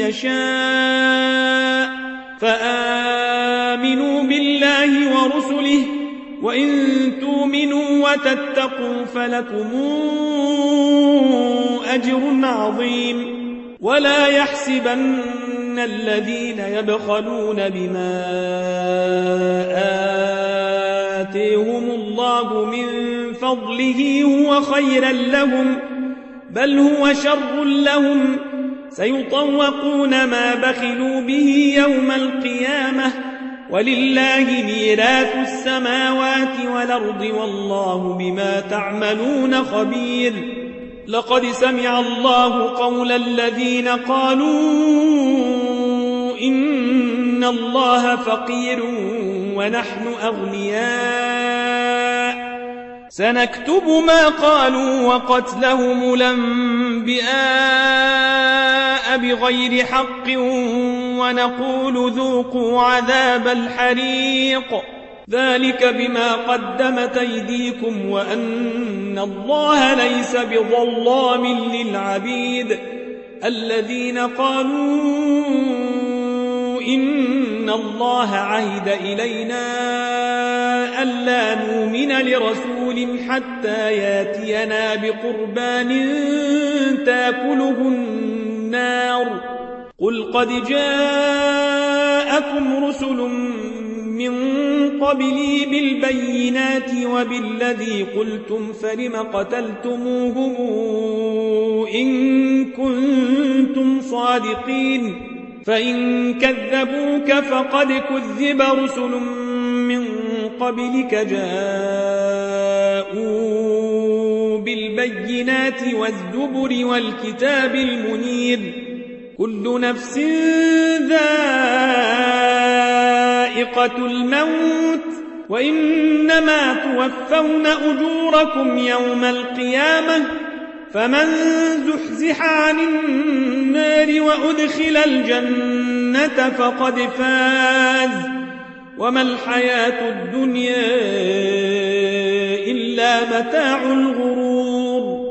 Speaker 1: يشاء فآمنوا بالله ورسله وإن تؤمنوا وتتقوا فلكم أجر عظيم ولا يحسبن الذين يبخلون بما آتيهم الله من فضله هو خيرا لهم بل هو شر لهم سيطوقون ما بخلوا به يوم القيامة ولله ميراث السماوات والأرض والله بما تعملون خبير لقد سمع الله قول الذين قالوا إن الله فقير ونحن أغنياء سنكتب ما قالوا وقتلهم الأنبياء بغير حق ونقول ذوقوا عذاب الحريق ذلك بما قدمت أيديكم وأن الله ليس بظلام للعبيد الذين قالوا إن الله عهد إلينا ألا نؤمن لرسول حتى ياتينا بقربان تاكله النار قل قد جاءكم رسل من قبلي بالبينات وبالذي قلتم فلم قتلتموهم إن كنتم صادقين فإن كذبوك فقد كذب رسل من قبلك جاءوا بالبينات والزبر والكتاب المنير كل نفس ذائقة الموت وإنما توفون أجوركم يوم القيامة فمن زحزح عن النار وأدخل الجنة فقد فاز وما الحياة الدنيا إلا متاع الغرور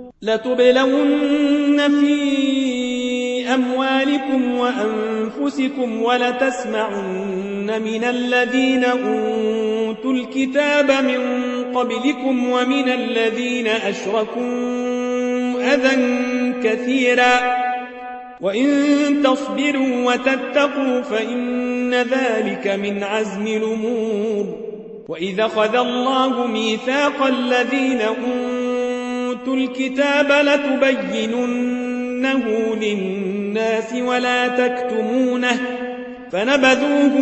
Speaker 1: لتبلون في أموالكم وأنفسكم ولتسمعن من الذين أوتوا الكتاب من قبلكم ومن الذين أشركوا أذى كثيرا وإن تصبروا وتتقوا فإن ذلك من عزم الأمور وإذا أخذ الله ميثاق الذين أوتوا الكتاب لتبيننه للناس ولا تكتمونه فنبذوه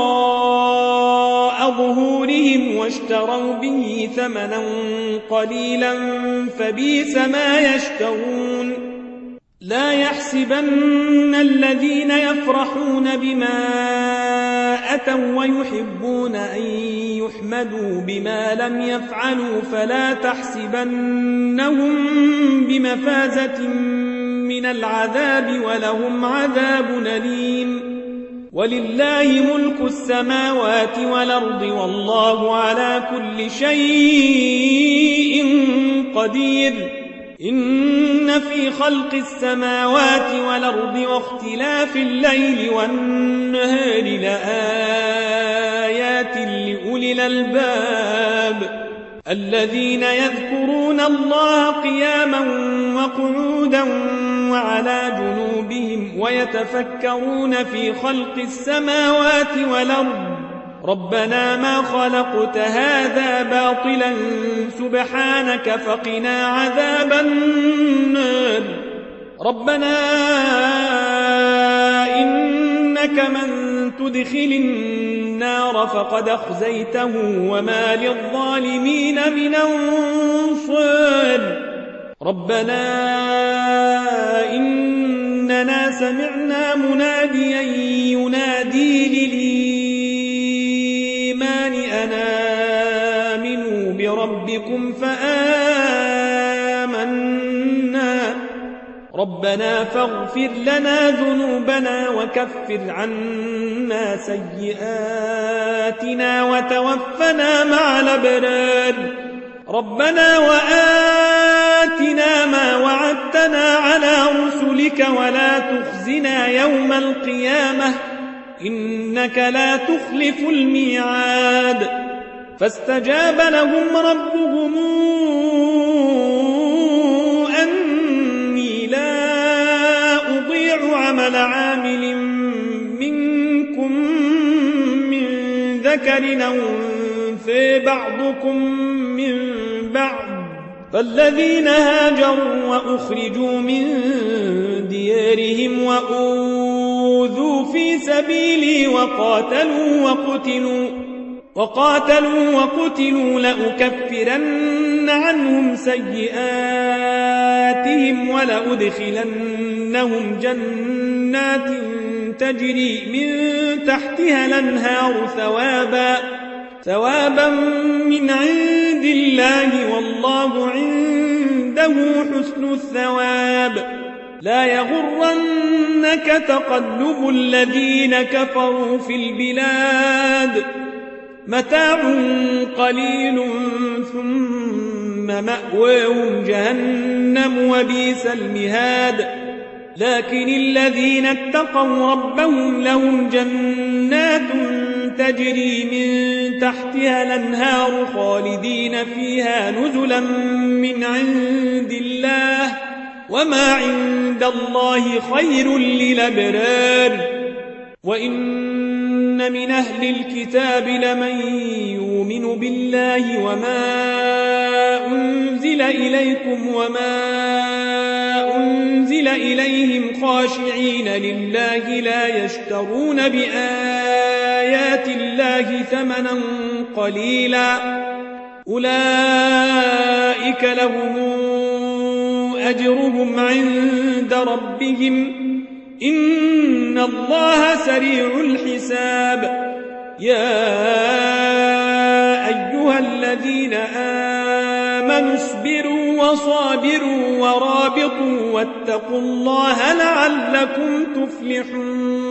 Speaker 1: وراء ظهورهم واشتروا به ثمنا قليلا فبئس ما يشترون لا يحسبن الذين يفرحون بما أتوا ويحبون أن يحمدوا بما لم يفعلوا فلا تحسبنهم بمفازة من العذاب ولهم عذاب أليم ولله ملك السماوات والأرض والله على كل شيء قدير إن في خلق السماوات والأرض واختلاف الليل والنهار لآيات الألباب الذين يذكرون الله قياما وقعودا وعلى جنوبهم ويتفكرون في خلق السماوات والأرض ربنا ما خلقت هذا باطلا سبحانك فقنا عذاب النار ربنا إنك من تدخل النار فقد أخزيته وما للظالمين من أنصار ربنا إننا سمعنا مناديا ينادي للإيمان أن آمنوا بربكم فآمنا ربنا فاغفر لنا ذنوبنا وكفر عنا سيئاتنا وتوفنا مع الأبرار ربنا وآتنا ما وعدتنا على رسلك ولا تخزنا يوم القيامة إنك لا تخلف الميعاد فاستجاب لهم ربهم أني لا أضيع عمل عامل منكم من ذكر أو أنثى بعضكم من بعض فالذين هاجروا وأخرجوا من ديارهم وأوذوا في سبيلي وقاتلوا وقتلوا وقاتلوا وقتلوا لأكفرن عنهم سيئاتهم ولأدخلنهم جنات تجري من تحتها الأنهار ثوابا ثوابا من عند الله والله عنده حسن الثواب لا يغرنك تقلب الذين كفروا في البلاد متاع قليل ثم مأواهم جهنم وبئس المهاد لكن الذين اتقوا ربهم لهم جنات تجري من تحتها الأنهار خالدين فيها نزلا من عند الله وما عند الله خير للأبرار وإن من أهل الكتاب لمن يؤمن بالله وما أنزل إليكم وما أنزل إليهم خاشعين لله لا يشترون بآيات الله ثمنا قليلا أولئك لهم أجرهم عند ربهم إن الله سريع الحساب يا أيها الذين آمنوا اصبروا وصابروا ورابطوا واتقوا الله لعلكم تفلحون